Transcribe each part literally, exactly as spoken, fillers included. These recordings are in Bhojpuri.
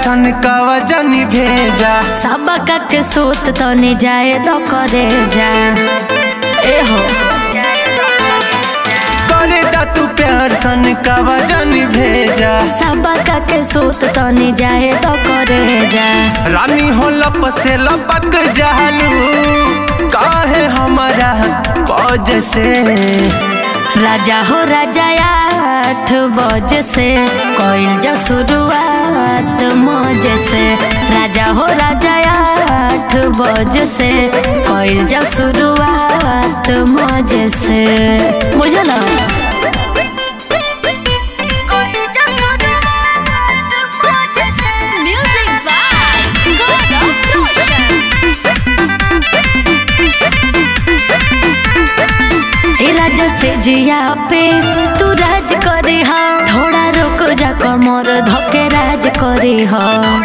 सन का वजन भेजा सबका के सूत तो नहीं जाए तो करे जा ए हो करे दा तू प्यार सन का वजन भेजा सबका के सूत तो नहीं जाए तो करे जा रानी हो लप से लपक जालू काहे हमारा पौज से राजा हो राजा आठ बजे से कोयल जा शुरुआत मौजे से राजा हो राजा आठ बजे से कोयल जा शुरुआत मौजे से मुझे लगा से जिया पे तू राज करे हा थोड़ा रुक जा कमर धके राज करे हा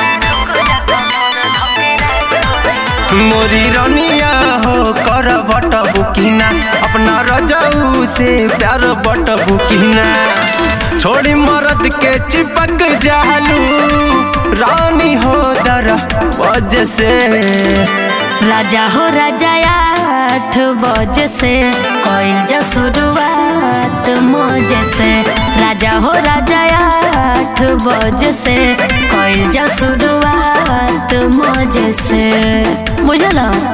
मोरी रनिया हो कर बट बुकिना अपना रजाऊ से प्यार बट बुकिना छोड़ी मर्द के चिपक जालू रानी हो दर वजह से राजा हो राजा आठ बजे से कोयल जा शुरुआत मौजे से राजा हो राजा आठ बजे से कोयल जा शुरुआत मौजे से मुझे लगा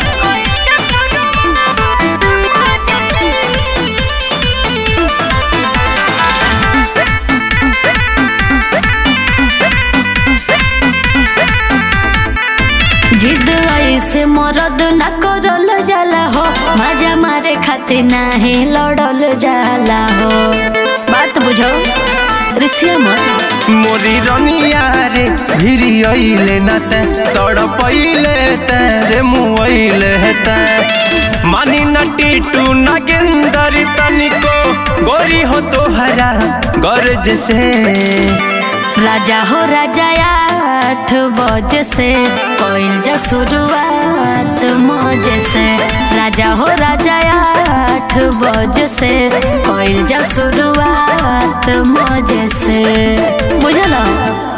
जिद ऐसे मरद न करल जाला हो मजा मारे खातिर नाही लड़ल जाला हो बात बुझो ऋषिया मत मोरी रनिया रे भिरी अइले न ते तड़पइले ते रे मुइले ते मानी न टीटू न गेंदर तनिको गोरी हो तोहरा गर्ज से राजा हो राजा आठ बजे से कोयल जा शुरुआत मौजे से राजा हो राजा आठ बजे से कोयल जा शुरुआत मौजे से मुझे लगा